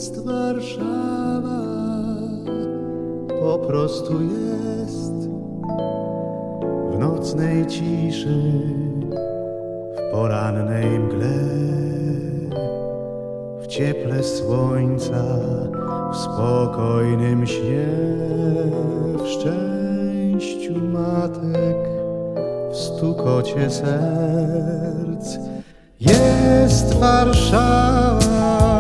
jest Warszawa, po prostu jest. W nocnej ciszy, w porannej mgle, w cieple słońca, w spokojnym śnie, w szczęściu matek, w stukocie serc. Jest Warszawa,